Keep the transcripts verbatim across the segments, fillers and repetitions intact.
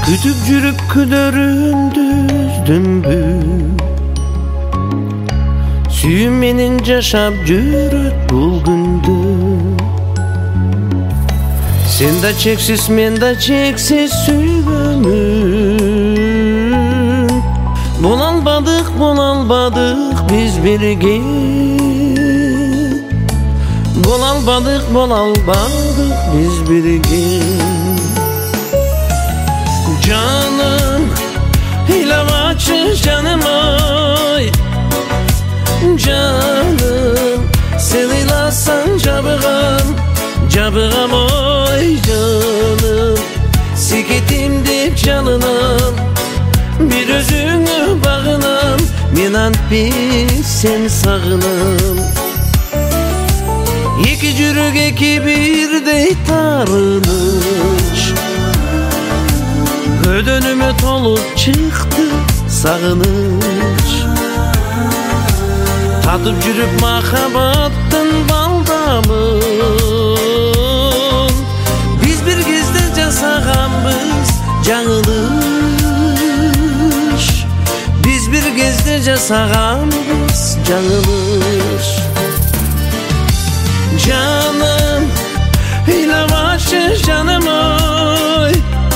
Kütüp jürüp küdöründüz dümbük. Sүйüm менен жашап жүрөт бул күндө. Сен да чексиз, мен да чексиз сүйгөнмүн. Бола албадык, бола албадык биз бирге. Бола албадык, бола албадык биз бирге. Canım, ilavaçı canım ay. Canım, sen ilasan cabıgam, cabıgam oy canım. Siketim dip canınam, bir özünü bağınam. Men ant bir sen sağınam. İki jürek iki birdey tarınış. Ödönüme tolup çıktı sağınış. Tatıp jürüp mahabattın baldamın. Biz bir gezde jasagambız жаңылыш. Biz bir gezde jasagambız жаңылыш. Canım, ilavaçı canım oy.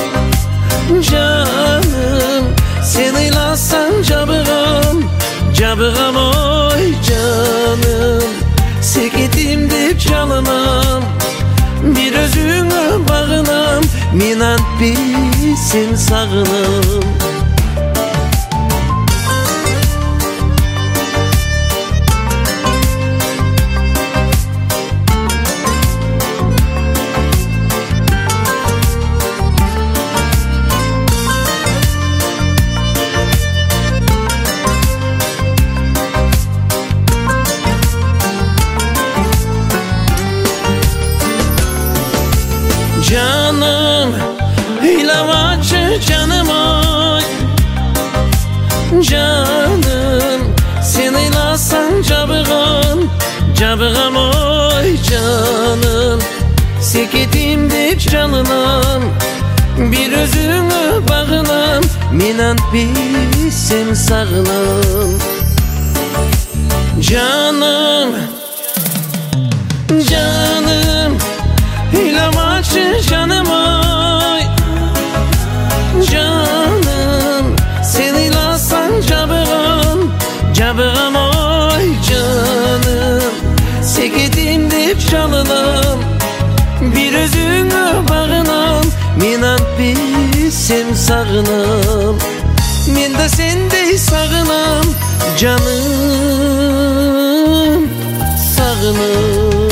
Canım, sen ilasan cabıgam, cabıgam oy canım. Seketim dip çalınam, bir özüne bağınam. Men ant bir sen sağınam. Canım, ilavaçı canım oy. Canım, sen ilasan cabıgam, cabıgam oy canım. Seketim dip canınam, bir özüne bağınam. Men ant bir sen sağınam. Canım, canım, ilavaçı canım ay. Canım, sen ilasan cabıgam, cabıgam oy canım. Seketim dip çalınam, bir özüne bağınam. Men ant bir sen sağınam. Men de sendey sağınam canım, sağınam.